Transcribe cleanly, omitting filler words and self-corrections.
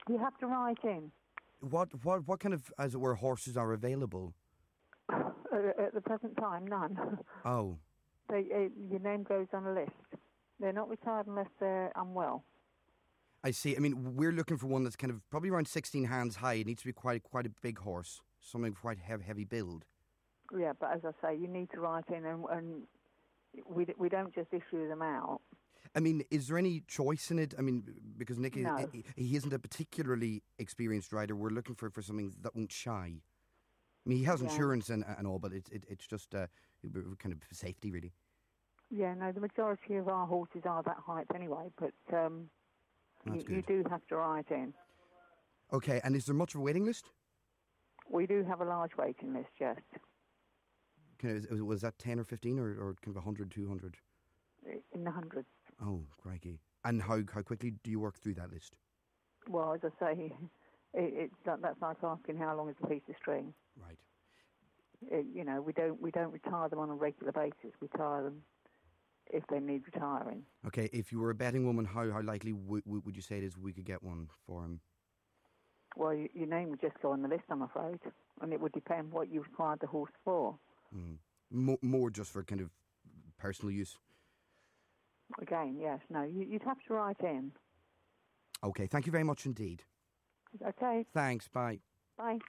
You have to write in. What kind of, as it were, horses are available? At the present time, none. Oh. Your name goes on a list. They're not retired unless they're unwell. I see. I mean, we're looking for one that's kind of probably around 16 hands high. It needs to be quite a big horse, something quite heavy build. Yeah, but as I say, you need to write in, and we don't just issue them out. I mean, is there any choice in it? I mean, because Nick, No. he isn't a particularly experienced rider. We're looking for something that won't shy. I mean, he has insurance and all, but it's just kind of safety, really. Yeah, no, the majority of our horses are that height anyway, but you do have to write in. Okay, and is there much of a waiting list? We do have a large waiting list, yes. Was that 10 or 15 or kind of 100, 200? In the hundreds. Oh, crikey. And how quickly do you work through that list? Well, as I say, that's like asking how long is a piece of string. Right. We don't retire them on a regular basis. We retire them if they need retiring. Okay, if you were a betting woman, how likely would you say it is we could get one for him? Well, your name would just go on the list, I'm afraid, and it would depend what you required the horse for. Mm. More just for kind of personal use? Again, yes. No, you'd have to write in. Okay, thank you very much indeed. Okay. Thanks, bye. Bye.